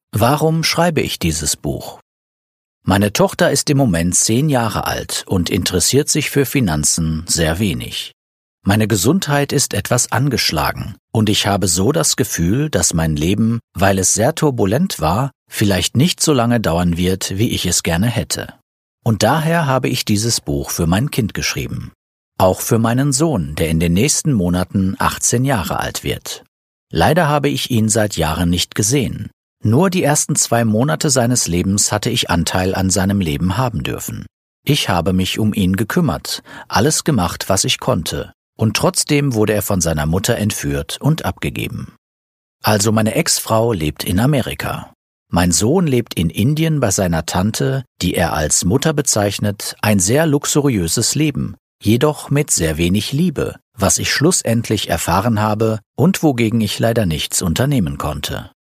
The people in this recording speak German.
Warum schreibe ich dieses Buch? Meine Tochter ist im Moment 10 Jahre alt und interessiert sich für Finanzen sehr wenig. Meine Gesundheit ist etwas angeschlagen und ich habe so das Gefühl, dass mein Leben, weil es sehr turbulent war, vielleicht nicht so lange dauern wird, wie ich es gerne hätte. Und daher habe ich dieses Buch für mein Kind geschrieben. Auch für meinen Sohn, der in den nächsten Monaten 18 Jahre alt wird. Leider habe ich ihn seit Jahren nicht gesehen. Nur die ersten 2 Monate seines Lebens hatte ich Anteil an seinem Leben haben dürfen. Ich habe mich um ihn gekümmert, alles gemacht, was ich konnte. Und trotzdem wurde er von seiner Mutter entführt und abgegeben. Also meine Ex-Frau lebt in Amerika. Mein Sohn lebt in Indien bei seiner Tante, die er als Mutter bezeichnet, ein sehr luxuriöses Leben, jedoch mit sehr wenig Liebe, was ich schlussendlich erfahren habe und wogegen ich leider nichts unternehmen konnte.